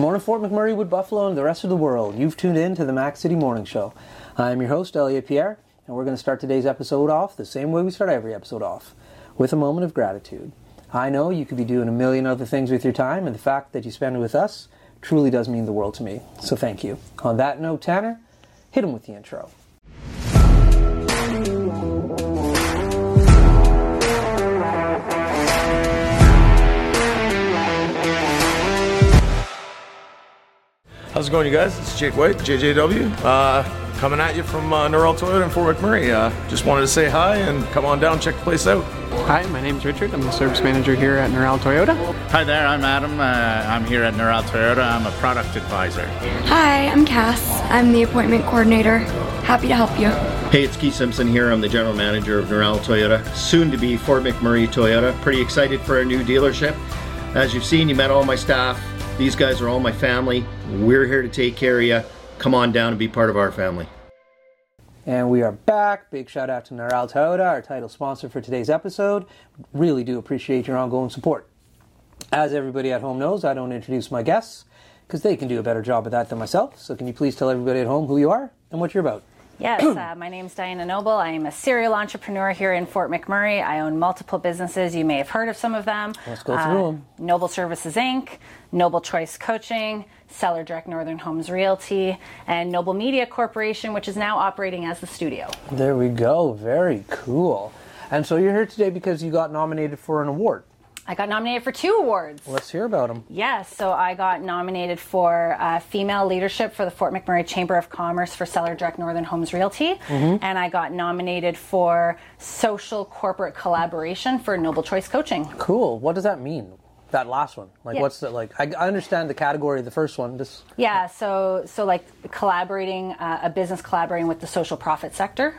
morning, Fort McMurray, Wood Buffalo, and the rest of the world. You've tuned in to the Mac City Morning Show. I'm your host, Elliot Pierre, and we're going to start today's episode off the same way we start every episode off, with a moment of gratitude. I know you could be doing a million other things with your time, and the fact that you spend it with us truly does mean the world to me. So thank you. On that note, Tanner, hit him with the intro. How's it going, you guys? It's Jake White, JJW, coming at you from Norrell Toyota in Fort McMurray. Just wanted to say hi and come on down, check the place out. Hi, my name's Richard. I'm the service manager here at Norrell Toyota. Hi there, I'm Adam. I'm here at Norrell Toyota. I'm a product advisor. Hi, I'm Cass. I'm the appointment coordinator. Happy to help you. Hey, it's Keith Simpson here. I'm the general manager of Norrell Toyota, soon to be Fort McMurray Toyota. Pretty excited for our new dealership. As you've seen, you met all my staff. These guys are all my family. We're here to take care of you. Come on down and be part of our family. And we are back. Big shout out to Norrell Toyota, our title sponsor for today's episode. Really do appreciate your ongoing support. As everybody at home knows, I don't introduce my guests because they can do a better job of that than myself. So can you please tell everybody at home who you are and what you're about? Yes, my name's Diana Noble. I am a serial entrepreneur here in Fort McMurray. I own multiple businesses. You may have heard of some of them. Let's go through them. Noble Services, Inc., Noble Choice Coaching, Seller Direct Northern Homes Realty, and Noble Media Corporation, which is now operating as the studio. There we go. Very cool. And so you're here today because you got nominated for an award. I got nominated for 2 awards. Let's hear about them. Yes, so I got nominated for Female Leadership for the Fort McMurray Chamber of Commerce for Seller Direct Northern Homes Realty, and I got nominated for Social Corporate Collaboration for Noble Choice Coaching. Cool. What does that mean? That last one, like, Yeah. what's the, like? I understand the category of the first one. Yeah, so like collaborating, a business collaborating with the social profit sector.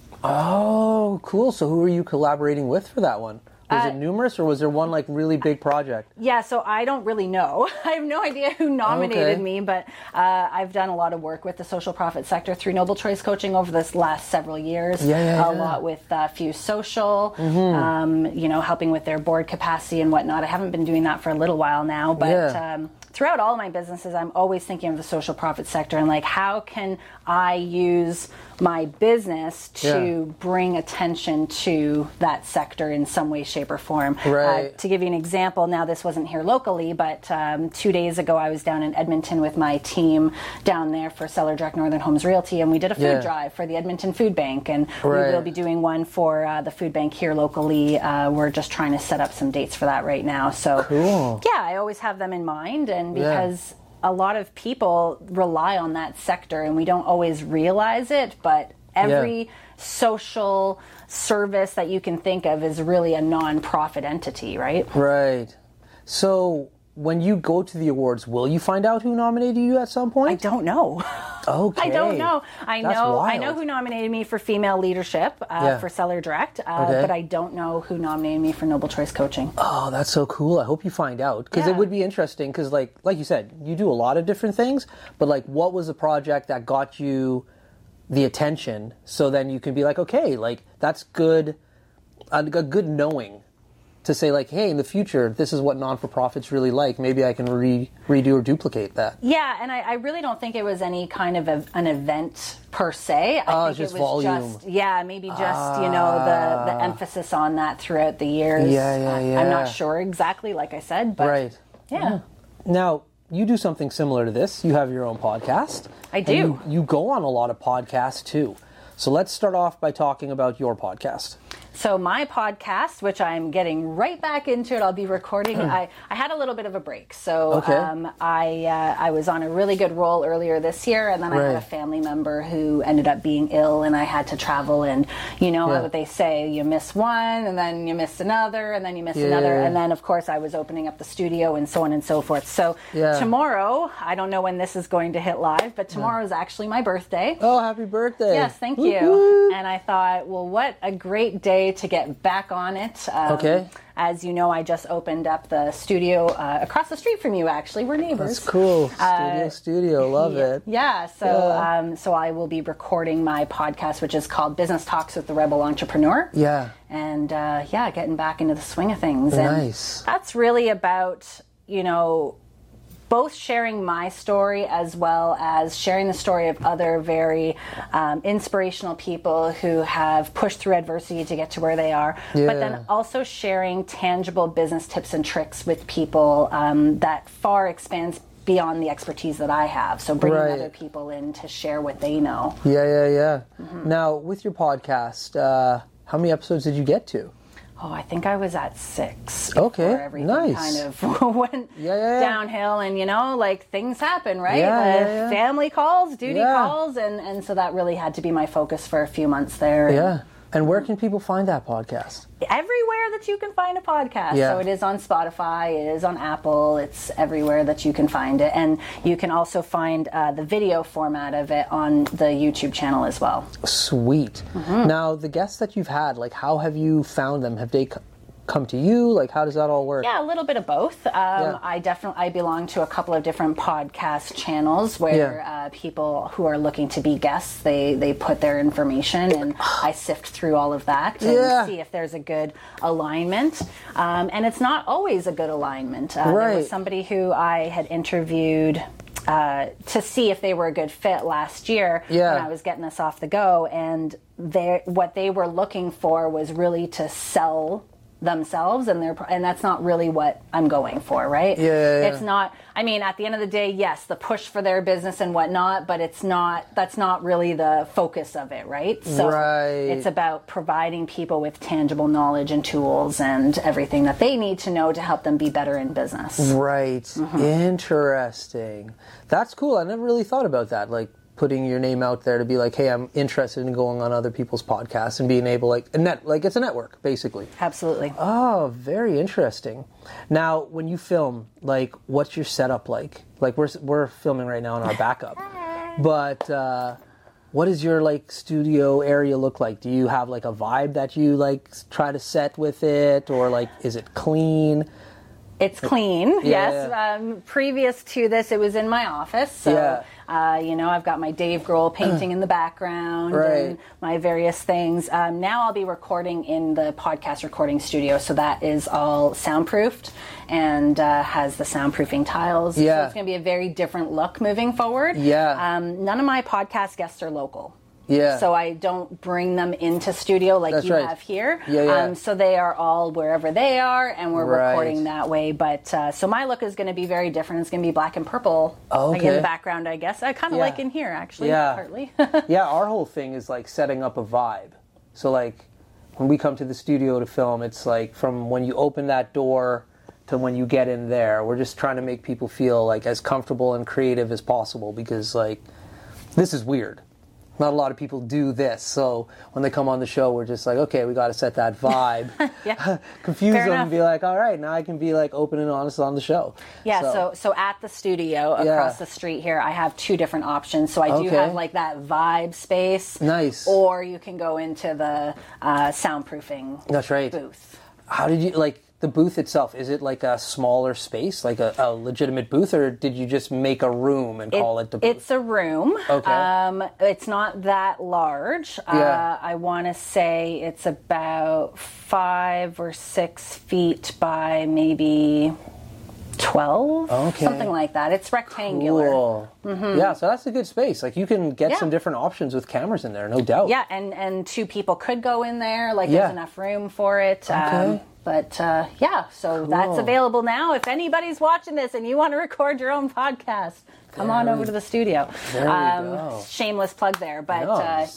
Oh, cool. So who are you collaborating with for that one? Was it numerous, or was there one like really big project? Yeah, so I don't really know. I have no idea who nominated me, but I've done a lot of work with the social profit sector through Noble Choice Coaching over this last several years. A lot with Fuse Social, helping with their board capacity and whatnot. I haven't been doing that for a little while now, but throughout all my businesses, I'm always thinking of the social profit sector and like, how can I use my business to bring attention to that sector in some way, shape, or form. Right. To give you an example, now this wasn't here locally, but 2 days ago I was down in Edmonton with my team down there for Seller Direct Northern Homes Realty, and we did a food drive for the Edmonton Food Bank, and we will be doing one for the food bank here locally. We're just trying to set up some dates for that right now. So, I always have them in mind, and because a lot of people rely on that sector and we don't always realize it, but every social service that you can think of is really a non-profit entity, right? Right. So when you go to the awards, will you find out who nominated you at some point? I don't know. Okay. I don't know. I know wild. who nominated me for Female Leadership for Seller Direct, but I don't know who nominated me for Noble Choice Coaching. Oh, that's so cool. I hope you find out, because it would be interesting, because like you said, you do a lot of different things, but like, what was the project that got you the attention, so then you can be like, okay, like, that's good, a good knowing to say, like, hey, in the future, this is what non-for-profits really like. Maybe I can redo or duplicate that. Yeah, and I really don't think it was any kind of an event per se. I think just it was volume. Maybe just, the emphasis on that throughout the years. I'm not sure exactly, like I said, but Now, you do something similar to this. You have your own podcast. I do. You go on a lot of podcasts, too. So let's start off by talking about your podcast. So my podcast, which I'm getting right back into it, I'll be recording. I had a little bit of a break. So I was on a really good roll earlier this year, and then I had a family member who ended up being ill, and I had to travel. And you know what they say, you miss one, and then you miss another, and then you miss another. And then, of course, I was opening up the studio and so on and so forth. So tomorrow, I don't know when this is going to hit live, but tomorrow is actually my birthday. Oh, happy birthday. Yes, thank you. And I thought, well, what a great day to get back on it. As you know, I just opened up the studio across the street from you, actually. We're neighbors. That's cool. Studio. Love it. Yeah. So I will be recording my podcast, which is called Business Talks with the Rebel Entrepreneur. Yeah. And getting back into the swing of things. Nice. And that's really about, both sharing my story as well as sharing the story of other very inspirational people who have pushed through adversity to get to where they are, but then also sharing tangible business tips and tricks with people that far expands beyond the expertise that I have. So bringing other people in to share what they know. Yeah. Now, with your podcast, how many episodes did you get to? Oh, I think I was at 6. Okay, everything kind of went downhill, and like things happen, right? Family calls, duty calls, and so that really had to be my focus for a few months there. Yeah. And where can people find that podcast? Everywhere that you can find a podcast. So it is on Spotify, it is on Apple, it's everywhere that you can find it. And you can also find the video format of it on the YouTube channel as well. Sweet. Now, the guests that you've had, like, how have you found them? Have they come to you? Like, how does that all work? Yeah, a little bit of both. I belong to a couple of different podcast channels where people who are looking to be guests, they put their information, and I sift through all of that and see if there's a good alignment. And it's not always a good alignment. There was somebody who I had interviewed to see if they were a good fit last year when I was getting this off the go, and what they were looking for was really to sell themselves, and that's not really what I'm going for, right? It's not, I mean, at the end of the day, yes, the push for their business and whatnot, but that's not really the focus of it, right? So it's about providing people with tangible knowledge and tools and everything that they need to know to help them be better in business. Right. Interesting. That's cool. I never really thought about that. Like, putting your name out there to be like, hey, I'm interested in going on other people's podcasts and being able, like it's a network, basically. Absolutely. Oh, very interesting. Now, when you film, like, what's your setup like? Like, we're filming right now in our backup, but what does your, like, studio area look like? Do you have, like, a vibe that you, like, try to set with it, or, like, is it clean? It's clean, yes. Previous to this, it was in my office, so I've got my Dave Grohl painting in the background and my various things. Now I'll be recording in the podcast recording studio, so that is all soundproofed and has the soundproofing tiles. So it's going to be a very different look moving forward. None of my podcast guests are local. So I don't bring them into studio like you have here. So they are all wherever they are, and we're recording that way. But so my look is going to be very different. It's going to be black and purple like in the background, I guess. I kind of like in here, actually, partly. Our whole thing is like setting up a vibe. So like when we come to the studio to film, it's like from when you open that door to when you get in there, we're just trying to make people feel like as comfortable and creative as possible, because like this is weird. Not a lot of people do this, so when they come on the show, we're just like, okay, we got to set that vibe, confuse them, and be like, all right, now I can be like open and honest on the show. So at the studio across the street here, I have 2 different options. So I do have like that vibe space. Nice. Or you can go into the soundproofing booth. How did you, like, the booth itself, is it like a smaller space, like a legitimate booth, or did you just make a room and call it the booth? It's a room. It's not that large. I want to say it's about 5 or 6 feet by maybe 12, something like that. It's rectangular. Cool. Yeah, so that's a good space. Like, you can get some different options with cameras in there, no doubt. Yeah, and 2 people could go in there. Like, there's enough room for it. But so that's available now. If anybody's watching this and you want to record your own podcast, come on over to the studio. Shameless plug there, but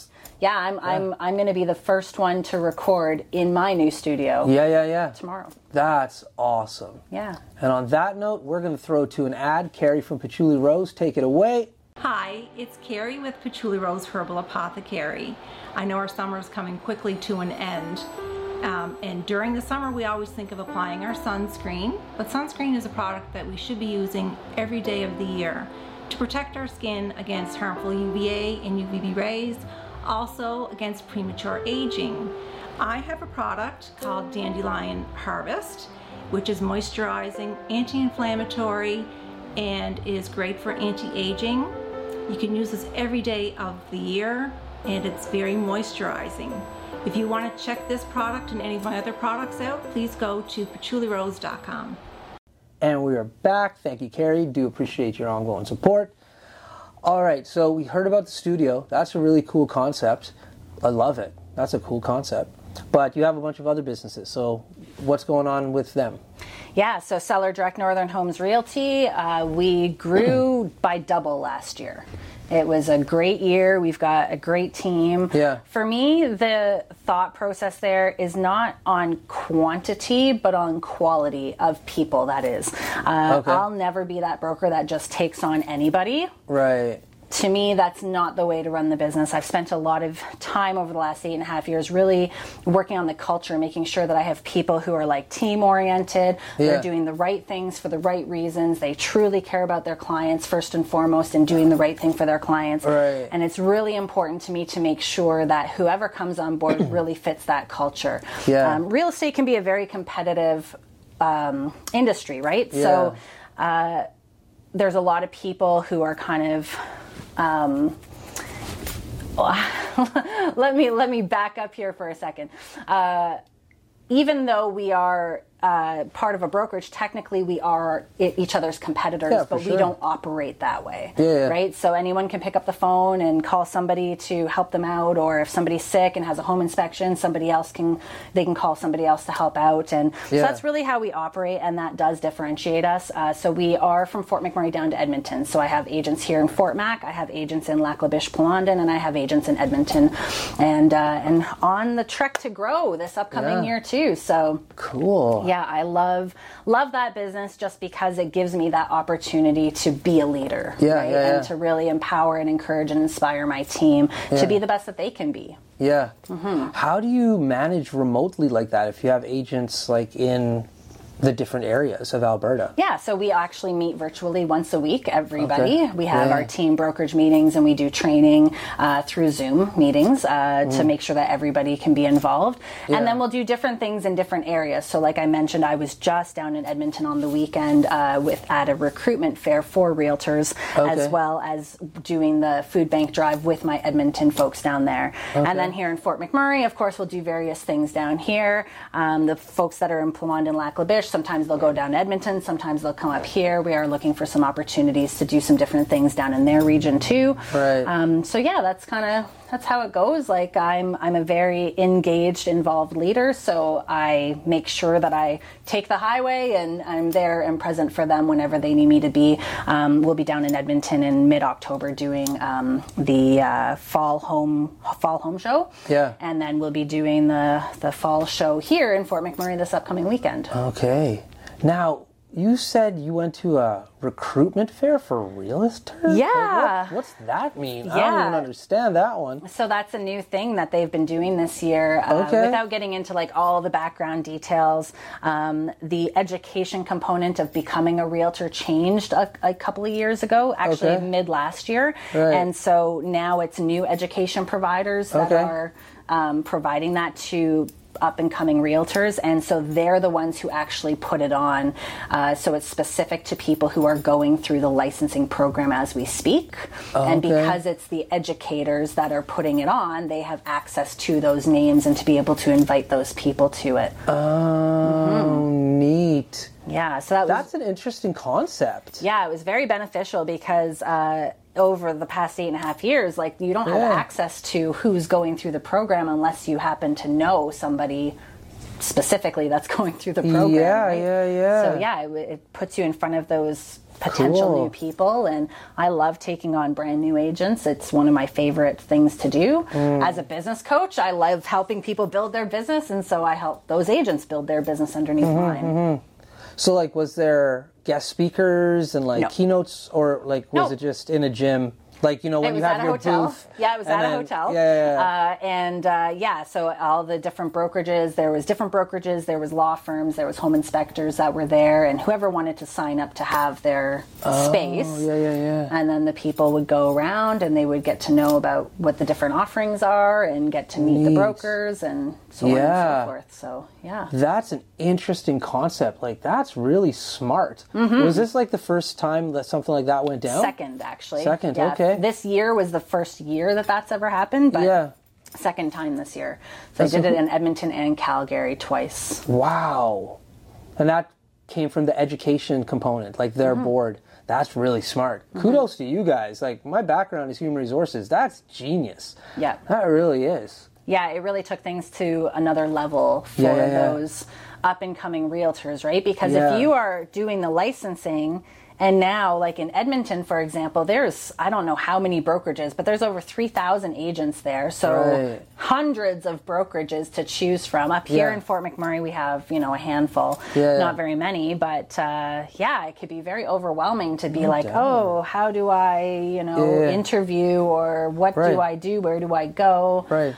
I'm going to be the first one to record in my new studio. Tomorrow. That's awesome. Yeah. And on that note, we're going to throw to an ad. Carrie from Patchouli Rose, take it away. Hi, it's Carrie with Patchouli Rose Herbal Apothecary. I know our summer is coming quickly to an end. And during the summer, we always think of applying our sunscreen, but sunscreen is a product that we should be using every day of the year to protect our skin against harmful UVA and UVB rays, also against premature aging. I have a product called Dandelion Harvest, which is moisturizing, anti-inflammatory, and is great for anti-aging. You can use this every day of the year, and it's very moisturizing. If you want to check this product and any of my other products out, please go to patchoulirose.com. And we are back. Thank you, Carrie. Do appreciate your ongoing support. All right, so we heard about the studio. That's a really cool concept. I love it. That's a cool concept. But you have a bunch of other businesses. So what's going on with them? Yeah, so Seller Direct Northern Homes Realty, we grew by double last year. It was a great year. We've got a great team. Yeah. For me, the thought process there is not on quantity, but on quality of people, that is. Okay. I'll never be that broker that just takes on anybody. Right. To me, that's not the way to run the business. I've spent a lot of time over the last 8.5 years really working on the culture, making sure that I have people who are like team oriented. Yeah. They're doing the right things for the right reasons. They truly care about their clients first and foremost and doing the right thing for their clients. Right. And it's really important to me to make sure that whoever comes on board really fits that culture. Yeah. Real estate can be a very competitive industry, right? Yeah. So there's a lot of people who are kind of let me back up here for a second. Even though we are part of a brokerage, technically we are each other's competitors, but we don't operate that way, right? So anyone can pick up the phone and call somebody to help them out, or if somebody's sick and has a home inspection, they can call somebody else to help out, and so that's really how we operate, and that does differentiate us. So we are from Fort McMurray down to Edmonton. So I have agents here in Fort Mac, I have agents in Lac La Biche, Plamondon, and I have agents in Edmonton, and on the trek to grow this upcoming year too. So cool. Yeah, I love that business just because it gives me that opportunity to be a leader, and to really empower and encourage and inspire my team to be the best that they can be. Yeah. Mm-hmm. How do you manage remotely like that if you have agents like in the different areas of Alberta? Yeah, so we actually meet virtually once a week, everybody. Okay. We have our team brokerage meetings, and we do training through Zoom meetings to make sure that everybody can be involved. And then we'll do different things in different areas. So like I mentioned, I was just down in Edmonton on the weekend at a recruitment fair for realtors, as well as doing the food bank drive with my Edmonton folks down there. And then here in Fort McMurray, of course, we'll do various things down here. The folks that are in Plamondon and Lac La Biche, sometimes they'll go down to Edmonton, sometimes they'll come up here. We are looking for some opportunities to do some different things down in their region too. Right. So yeah, that's how it goes. Like I'm a very engaged, involved leader, so I make sure that I take the highway and I'm there and present for them whenever they need me to be. We'll be down in Edmonton in mid-October doing the fall home show. Yeah. And then we'll be doing the fall show here in Fort McMurray this upcoming weekend. Okay. Now, you said you went to a recruitment fair for realtors? Yeah. Like, what's that mean? I don't even understand that one. So that's a new thing that they've been doing this year. Without getting into like all the background details, the education component of becoming a realtor changed a couple of years ago, actually mid last year. Right. And so now it's new education providers that are providing that to up-and-coming realtors, and so they're the ones who actually put it on. So it's specific to people who are going through the licensing program as we speak. And because it's the educators that are putting it on, they have access to those names and to be able to invite those people to it. Oh, neat. Yeah, so that's an interesting concept. Yeah, it was very beneficial because over the past 8.5 years, like you don't have access to who's going through the program unless you happen to know somebody specifically that's going through the program. So yeah, it puts you in front of those potential new people, and I love taking on brand new agents. It's one of my favorite things to do. As a business coach, I love helping people build their business, and so I help those agents build their business underneath mine. So like, was there guest speakers and like keynotes, or like was it just in a gym? Like, you know, when you have your booth. Yeah, it was at a hotel. So all the different brokerages, there was law firms, there was home inspectors that were there, and whoever wanted to sign up to have their space. And then the people would go around and they would get to know about what the different offerings are and get to meet the brokers and so on and so forth. So, yeah. That's an interesting concept. Like, that's really smart. Was this like the first time that something like that went down? Second, actually. Okay. This year was the first year that that's ever happened, but second time this year. So I did it in Edmonton and Calgary twice. Wow. And that came from the education component, like their board. That's really smart. Kudos to you guys. Like, my background is human resources. That's genius. Yeah. That really is. Yeah, it really took things to another level for those up-and-coming realtors, right? Because if you are doing the licensing, and now, like in Edmonton, for example, there's, I don't know how many brokerages, but there's over 3,000 agents there. So hundreds of brokerages to choose from. Up here in Fort McMurray, we have, you know, a handful, not very many. But it could be very overwhelming to be oh, how do I, you know, interview, or what do I do? Where do I go? Right.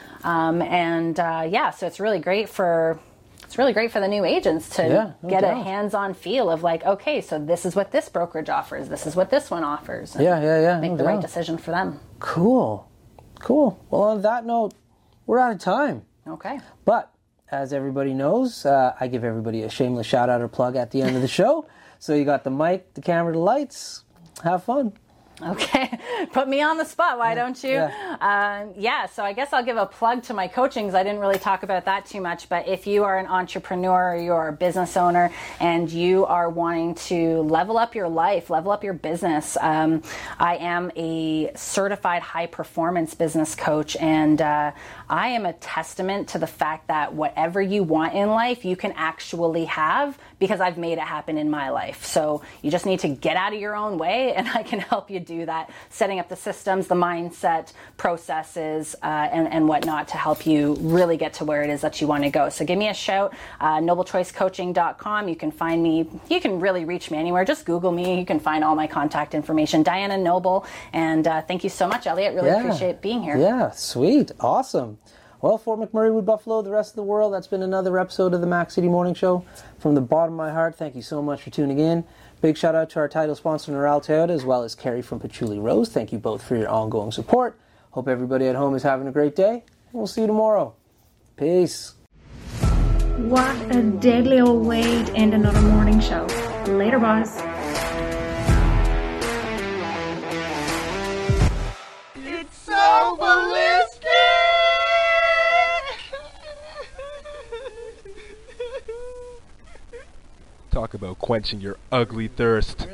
So it's really great for... It's really great for the new agents to get a hands-on feel of like, okay, so this is what this brokerage offers. This is what this one offers. And make the right decision for them. Cool. Well, on that note, we're out of time. Okay. But as everybody knows, I give everybody a shameless shout-out or plug at the end of the show. So you got the mic, the camera, the lights. Have fun. Okay, put me on the spot, why don't you? So I guess I'll give a plug to my coaching, because I didn't really talk about that too much, but if you are an entrepreneur, or you're a business owner, and you are wanting to level up your life, level up your business, I am a certified high-performance business coach, and I am a testament to the fact that whatever you want in life, you can actually have, because I've made it happen in my life. So you just need to get out of your own way, and I can help you do that, setting up the systems, the mindset, processes, and whatnot to help you really get to where it is that you want to go. So give me a shout, noblechoicecoaching.com. You can find me, you can really reach me anywhere. Just Google me. You can find all my contact information. Diana Noble. And thank you so much, Elliot. Really appreciate being here. Yeah, sweet. Awesome. Well, Fort McMurray, Wood Buffalo, the rest of the world, that's been another episode of the Mac City Morning Show. From the bottom of my heart, thank you so much for tuning in. Big shout out to our title sponsor, Neural Toyota, as well as Carrie from Patchouli Rose. Thank you both for your ongoing support. Hope everybody at home is having a great day. We'll see you tomorrow. Peace. What a deadly old way to end another morning show. Later, boss. It's so ballistic! Talk about quenching your ugly thirst.